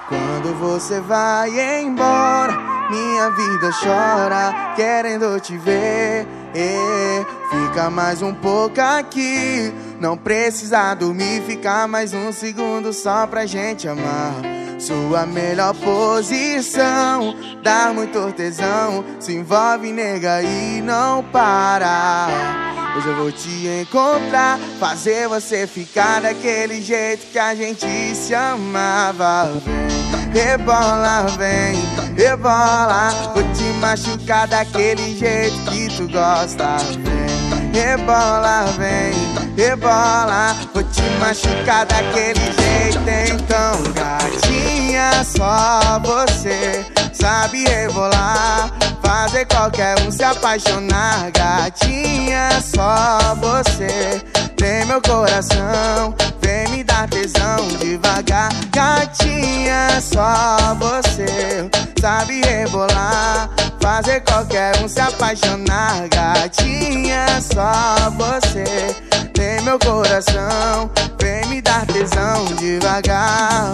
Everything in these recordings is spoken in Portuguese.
Quando você vai embora, minha vida chora, querendo te ver. Fica mais um pouco aqui, não precisa dormir, fica mais um segundo só pra gente amar. Sua melhor posição, dá muito tesão, se envolve, nega, e não para. Hoje eu vou te encontrar, fazer você ficar daquele jeito que a gente se amava. Vem, rebola, vem, rebola, vou te machucar daquele jeito que tu gosta. Vem, rebola, vem, rebola, vou te machucar daquele jeito. Então, gatinha, só você sabe rebolar, fazer qualquer um se apaixonar. Gatinha, só você tem meu coração, vem me dar tesão devagar. Gatinha, só você sabe rebolar, fazer qualquer um se apaixonar. Gatinha, só você tem meu coração, vem me dar tesão devagar.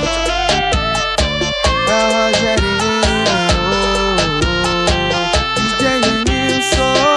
É o Rogerinho, DJ Nilson.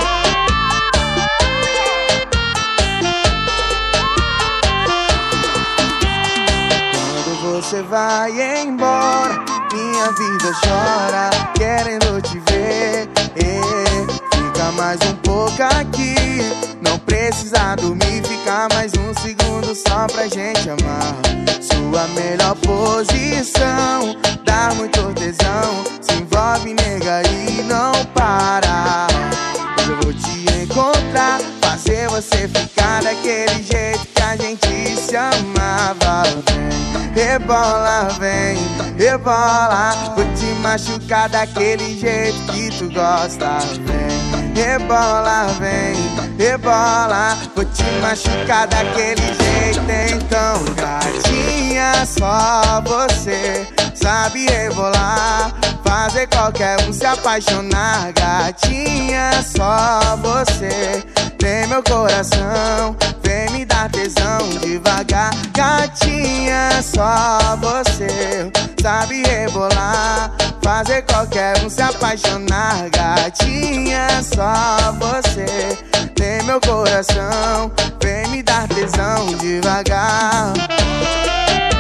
Quando você vai embora, minha vida chora, querendo te ver. Fica mais um pouco aqui, não precisa dormir, fica mais um segundo só pra gente amar. Sua melhor posição, dá muito tesão, se envolve, nega, e não para. Hoje eu vou te encontrar, fazer você ficar daquele jeito que a gente se amava. Vem, rebola, vem, rebola, vou te machucar daquele jeito que tu gosta. Vem, rebola, vem, rebola, vou te machucar daquele jeito. Então, gatinha, só você sabe rebolar, fazer qualquer um se apaixonar. Gatinha, só você tem meu coração, vem me dar tesão devagar. Gatinha, só você sabe rebolar, fazer qualquer um se apaixonar. Gatinha, só você tem meu coração, vem me dar tesão devagar.